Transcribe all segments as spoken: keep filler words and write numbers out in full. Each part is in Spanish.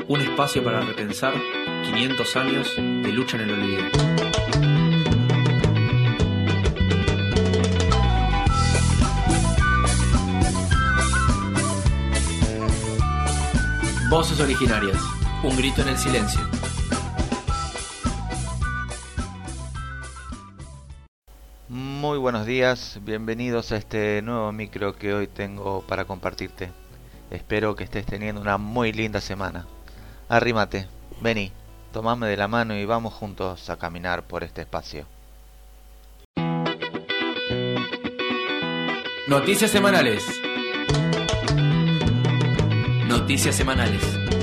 Un espacio para repensar quinientos años de lucha en el olvido. Voces originarias. Un grito en el silencio. Muy buenos días, bienvenidos a este nuevo micro que hoy tengo para compartirte. Espero que estés teniendo una muy linda semana. Arrímate, vení, tomame de la mano y vamos juntos a caminar por este espacio. Noticias semanales. Noticias semanales.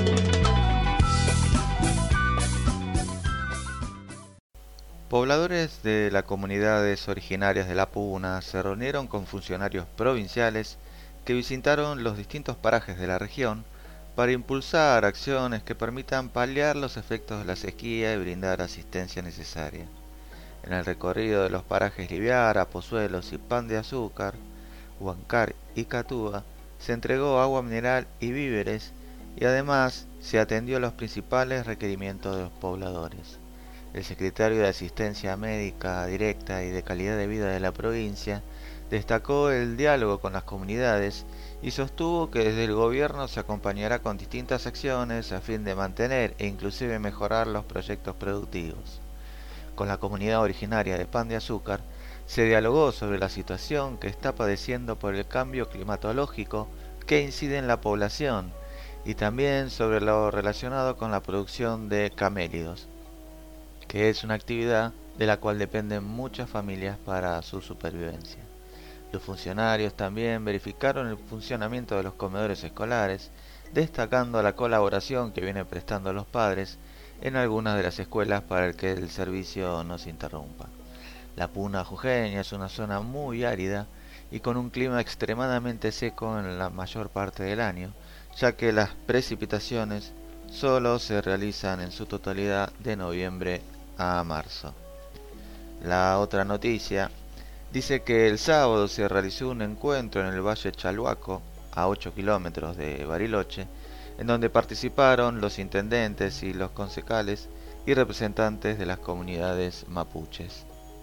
Pobladores de las comunidades originarias de La Puna se reunieron con funcionarios provinciales que visitaron los distintos parajes de la región para impulsar acciones que permitan paliar los efectos de la sequía y brindar asistencia necesaria. En el recorrido de los parajes Liviara, Pozuelos y Pan de Azúcar, Huancar y Catúa, se entregó agua mineral y víveres y además se atendió los principales requerimientos de los pobladores. El secretario de Asistencia Médica Directa y de Calidad de Vida de la provincia destacó el diálogo con las comunidades y sostuvo que desde el gobierno se acompañará con distintas acciones a fin de mantener e inclusive mejorar los proyectos productivos. Con la comunidad originaria de Pan de Azúcar se dialogó sobre la situación que está padeciendo por el cambio climatológico que incide en la población y también sobre lo relacionado con la producción de camélidos, que es una actividad de la cual dependen muchas familias para su supervivencia. Los funcionarios también verificaron el funcionamiento de los comedores escolares, destacando la colaboración que vienen prestando los padres en algunas de las escuelas para que el servicio no se interrumpa. La Puna jujeña es una zona muy árida y con un clima extremadamente seco en la mayor parte del año, ya que las precipitaciones solo se realizan en su totalidad de noviembre a marzo. La otra noticia dice que el sábado se realizó un encuentro en el Valle Chalhuaco, a ocho kilómetros de Bariloche, en donde participaron los intendentes y los concejales y representantes de las comunidades mapuches.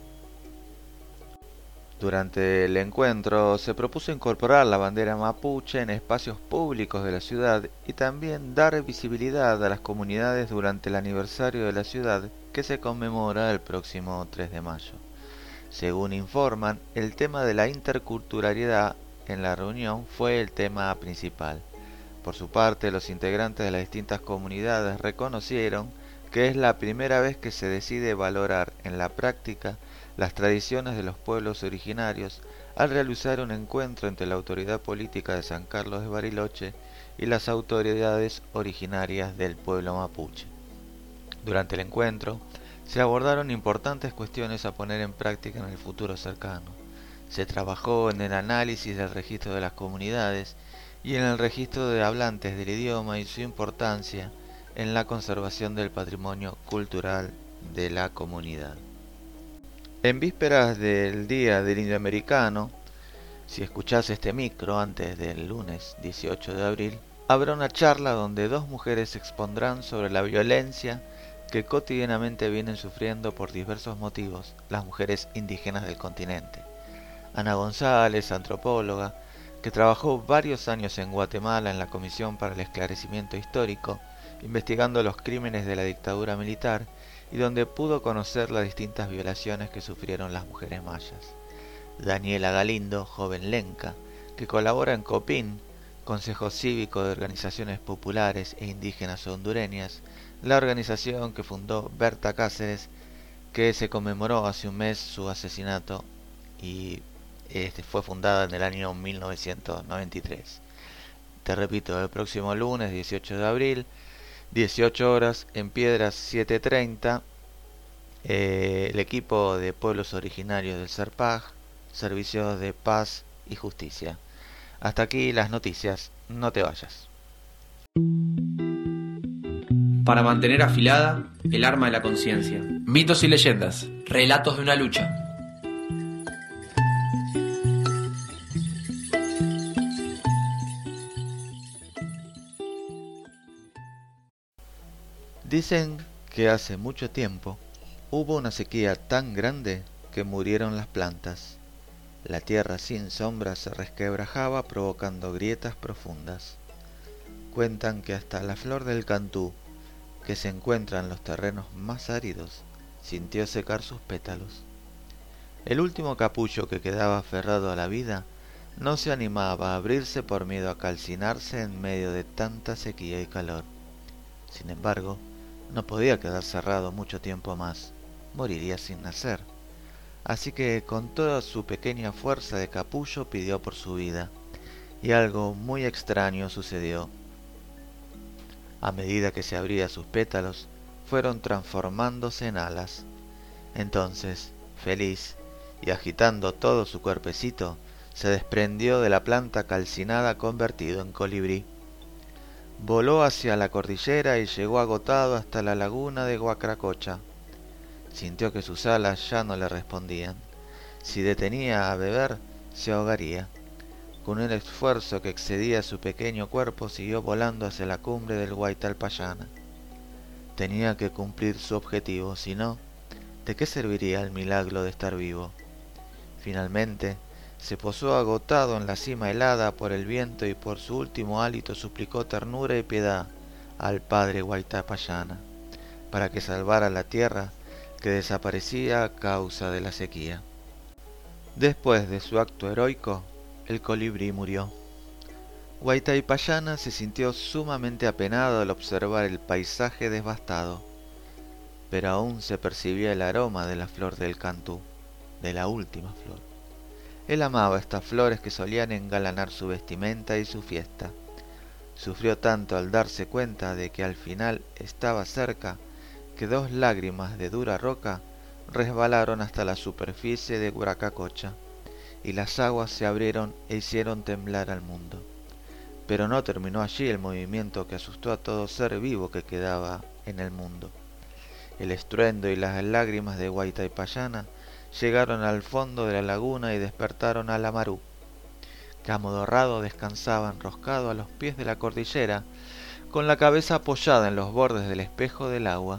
Durante el encuentro se propuso incorporar la bandera mapuche en espacios públicos de la ciudad y también dar visibilidad a las comunidades durante el aniversario de la ciudad que se conmemora el próximo tres de mayo. Según informan, el tema de la interculturalidad en la reunión fue el tema principal. Por su parte, los integrantes de las distintas comunidades reconocieron que es la primera vez que se decide valorar en la práctica las tradiciones de los pueblos originarios al realizar un encuentro entre la autoridad política de San Carlos de Bariloche y las autoridades originarias del pueblo mapuche. Durante el encuentro se abordaron importantes cuestiones a poner en práctica en el futuro cercano. Se trabajó en el análisis del registro de las comunidades y en el registro de hablantes del idioma y su importancia en la conservación del patrimonio cultural de la comunidad. En vísperas del Día del Indio Americano, si escuchás este micro antes del lunes dieciocho de abril, habrá una charla donde dos mujeres expondrán sobre la violencia que cotidianamente vienen sufriendo por diversos motivos las mujeres indígenas del continente. Ana González, antropóloga, que trabajó varios años en Guatemala en la Comisión para el Esclarecimiento Histórico, investigando los crímenes de la dictadura militar, y donde pudo conocer las distintas violaciones que sufrieron las mujeres mayas. Daniela Galindo, joven lenca, que colabora en COPIN, Consejo Cívico de Organizaciones Populares e Indígenas Hondureñas, la organización que fundó Berta Cáceres, que se conmemoró hace un mes su asesinato y este, fue fundada en el año mil novecientos noventa y tres. Te repito, el próximo lunes dieciocho de abril, dieciocho horas, en Piedras siete treinta, eh, el equipo de pueblos originarios del SERPAJ, Servicios de Paz y Justicia. Hasta aquí las noticias, no te vayas. Para mantener afilada el arma de la conciencia. Mitos y leyendas. Relatos de una lucha. Dicen que hace mucho tiempo hubo una sequía tan grande que murieron las plantas. La tierra sin sombra se resquebrajaba provocando grietas profundas. Cuentan que hasta la flor del cantú, que se encuentra en los terrenos más áridos, sintió secar sus pétalos. El último capullo que quedaba aferrado a la vida no se animaba a abrirse por miedo a calcinarse en medio de tanta sequía y calor. Sin embargo, no podía quedar cerrado mucho tiempo más, moriría sin nacer. Así que con toda su pequeña fuerza de capullo pidió por su vida, y algo muy extraño sucedió. A medida que se abría sus pétalos, fueron transformándose en alas. Entonces, feliz, y agitando todo su cuerpecito, se desprendió de la planta calcinada convertido en colibrí. Voló hacia la cordillera y llegó agotado hasta la laguna de Guacracocha. Sintió que sus alas ya no le respondían. Si detenía a beber, se ahogaría. Con un esfuerzo que excedía su pequeño cuerpo, siguió volando hacia la cumbre del Huaytalpallana. Tenía que cumplir su objetivo, si no, ¿de qué serviría el milagro de estar vivo? Finalmente, se posó agotado en la cima helada por el viento y por su último hálito suplicó ternura y piedad al padre Huaytalpallana, para que salvara la tierra que desaparecía a causa de la sequía. Después de su acto heroico, el colibrí murió. Huaytalpallana se sintió sumamente apenado al observar el paisaje devastado, pero aún se percibía el aroma de la flor del cantú, de la última flor. Él amaba estas flores que solían engalanar su vestimenta y su fiesta. Sufrió tanto al darse cuenta de que al final estaba cerca, que dos lágrimas de dura roca resbalaron hasta la superficie de Guacracocha, y las aguas se abrieron e hicieron temblar al mundo. Pero no terminó allí el movimiento que asustó a todo ser vivo que quedaba en el mundo. El estruendo y las lágrimas de Huaytalpallana llegaron al fondo de la laguna y despertaron al Amarú, que amodorrado descansaba enroscado a los pies de la cordillera, con la cabeza apoyada en los bordes del espejo del agua.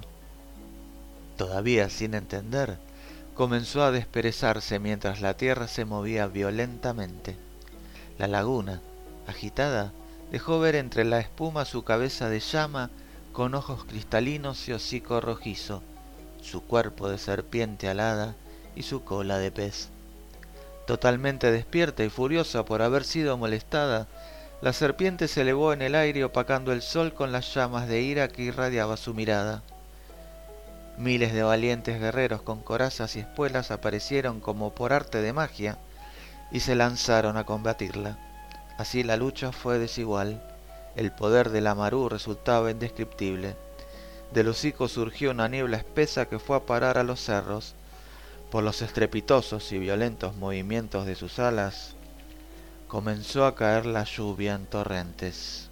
Todavía sin entender, comenzó a desperezarse mientras la tierra se movía violentamente. La laguna, agitada, dejó ver entre la espuma su cabeza de llama con ojos cristalinos y hocico rojizo, su cuerpo de serpiente alada y su cola de pez. Totalmente despierta y furiosa por haber sido molestada, la serpiente se elevó en el aire opacando el sol con las llamas de ira que irradiaba su mirada. Miles de valientes guerreros con corazas y espuelas aparecieron como por arte de magia y se lanzaron a combatirla. Así la lucha fue desigual. El poder del Amarú resultaba indescriptible. Del hocico surgió una niebla espesa que fue a parar a los cerros. Por los estrepitosos y violentos movimientos de sus alas, comenzó a caer la lluvia en torrentes.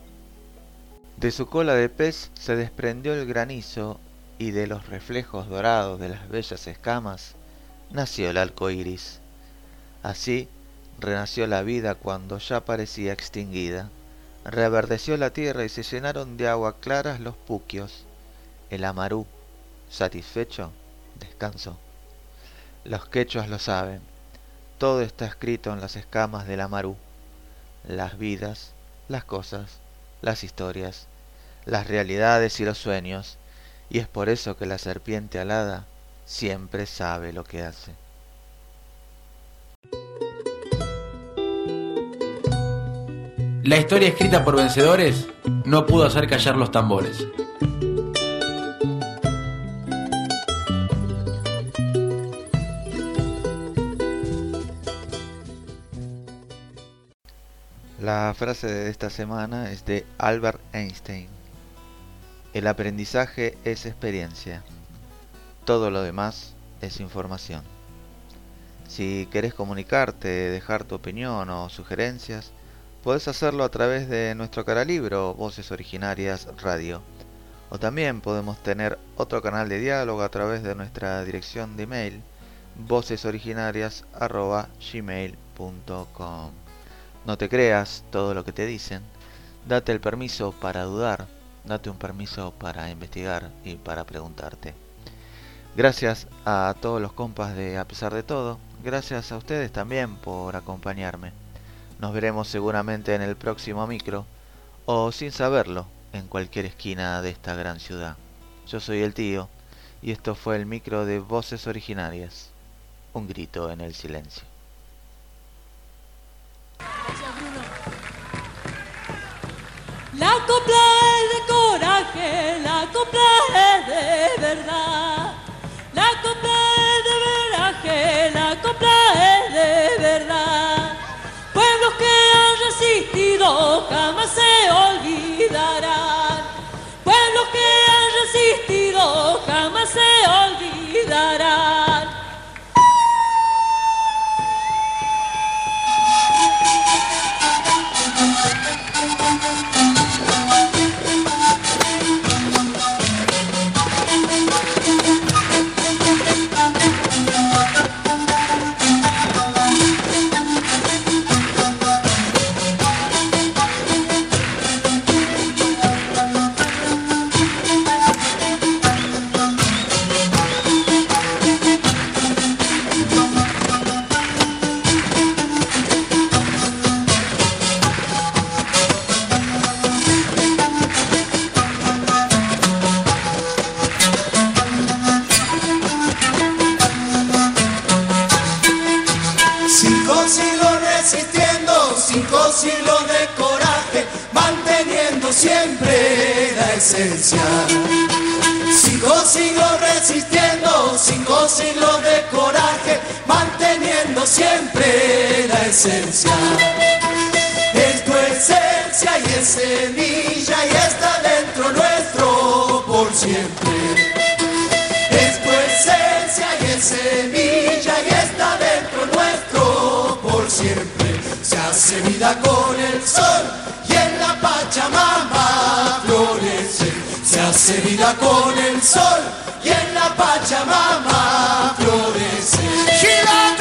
De su cola de pez se desprendió el granizo y de los reflejos dorados de las bellas escamas nació el arco iris. Así renació la vida cuando ya parecía extinguida. Reverdeció la tierra y se llenaron de agua claras los puquios. El Amarú, satisfecho, descansó. Los quechuas lo saben. Todo está escrito en las escamas del Amarú. Las vidas, las cosas, las historias, las realidades y los sueños. Y es por eso que la serpiente alada siempre sabe lo que hace. La historia escrita por vencedores no pudo hacer callar los tambores. La frase de esta semana es de Albert Einstein. El aprendizaje es experiencia. Todo lo demás es información. Si querés comunicarte, dejar tu opinión o sugerencias, podés hacerlo a través de nuestro canalibro Voces Originarias Radio. O también podemos tener otro canal de diálogo a través de nuestra dirección de email vocesoriginarias arroba gmail punto com. No te creas todo lo que te dicen. Date el permiso para dudar, date un permiso para investigar y para preguntarte. Gracias a todos los compas de A Pesar de Todo, gracias a ustedes también por acompañarme. Nos veremos seguramente en el próximo micro, o sin saberlo, en cualquier esquina de esta gran ciudad. Yo soy el tío, y esto fue el micro de Voces Originarias, un grito en el silencio. La copla es de coraje, la copla es de verdad. La copla es de veraje, la copla es de verdad. Pueblos que han resistido jamás se olvidarán. Pueblos que han resistido jamás se olvidarán. Cinco siglos de coraje, manteniendo siempre la esencia. Cinco siglos resistiendo, cinco siglos de coraje, manteniendo siempre la esencia. Es tu esencia y es semilla y está dentro nuestro por siempre. Es tu esencia y es semilla y está dentro nuestro por siempre. Se hace vida con el sol y en la Pachamama florece. Se hace vida con el sol y en la Pachamama florece. ¡Girando!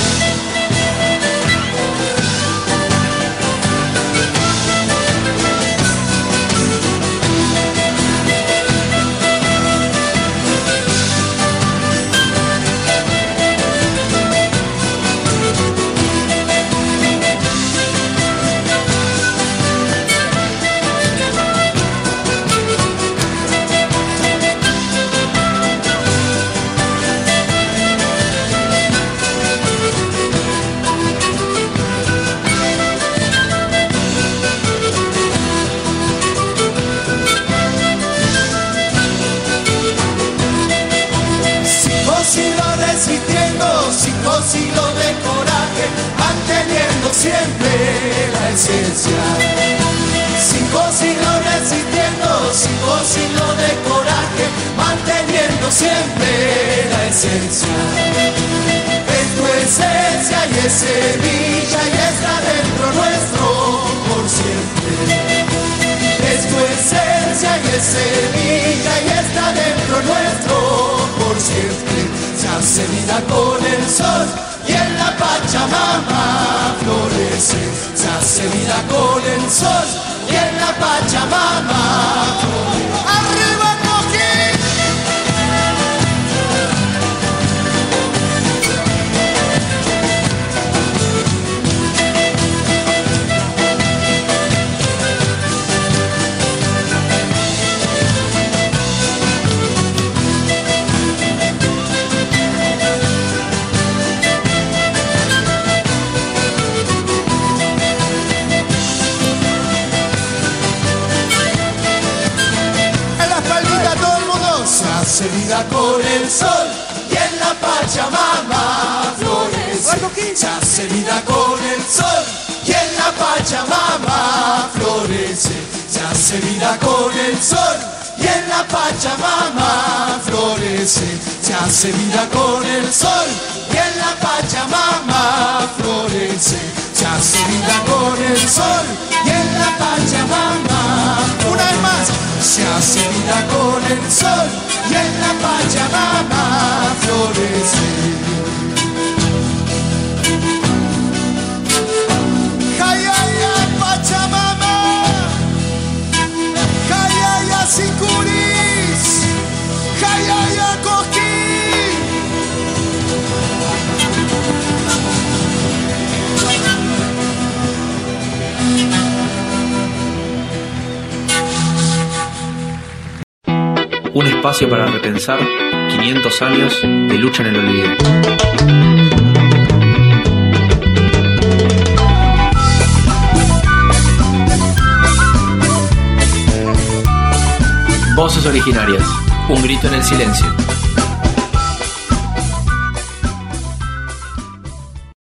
Cinco siglos de coraje, manteniendo siempre la esencia. Cinco siglos resistiendo, cinco siglos de coraje, manteniendo siempre la esencia. Es tu esencia y es semilla y está dentro nuestro por siempre. Es tu esencia y es semilla y está dentro nuestro por siempre. Se hace vida con el sol y en la Pachamama florece. Se hace vida con el sol y en la Pachamama florece. ¡Arriba el Moquín! Se hace vida con el sol y en la Pachamama florece. Se hace vida con el sol y en la Pachamama florece. Se hace vida con el sol y en la Pachamama florece. Se hace vida con el sol y en la Pachamama florece. Se hace vida con el sol y en la Pachamama florece. Una vez más. Se hace vida con el sol y en la Pachamama florece. ¡Jayaya Pachamama! ¡Jayaya Un espacio para repensar quinientos años de lucha en el olvido. Voces originarias. Un grito en el silencio.